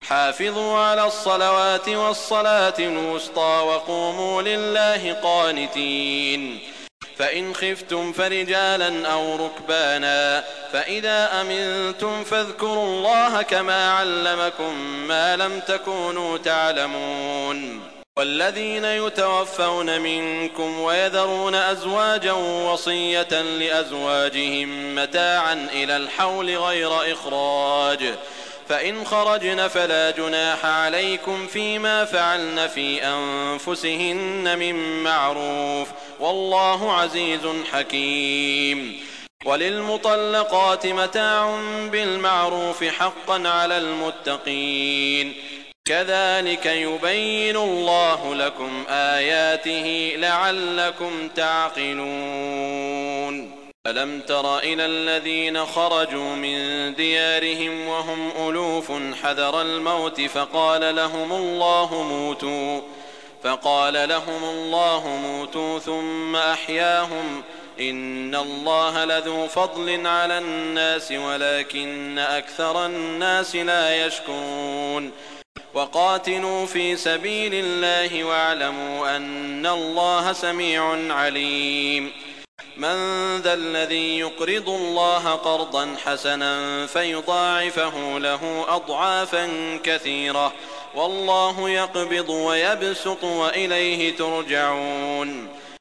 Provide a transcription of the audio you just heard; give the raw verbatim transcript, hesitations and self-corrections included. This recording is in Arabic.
حافظوا على الصلوات والصلاة الوسطى وقوموا لله قانتين. فإن خفتم فرجالا أو ركبانا فإذا أمنتم فاذكروا الله كما علمكم ما لم تكونوا تعلمون. والذين يتوفون منكم ويذرون أزواجا وصية لأزواجهم متاعا إلى الحول غير إخراج فإن خرجن فلا جناح عليكم فيما فعلن في أنفسهن من معروف والله عزيز حكيم. وللمطلقات متاع بالمعروف حقا على المتقين كذلك يبين الله لكم آياته لعلكم تعقلون. ألم تر إلى الذين خرجوا من ديارهم وهم ألوف حذر الموت فقال لهم الله موتوا فقال لهم الله موتوا ثم أحياهم إن الله لذو فضل على الناس ولكن أكثر الناس لا يشكرون. وقاتلوا في سبيل الله واعلموا أن الله سميع عليم. من ذا الذي يقرض الله قرضا حسنا فيضاعفه له أضعافا كثيرة والله يقبض ويبسط وإليه ترجعون.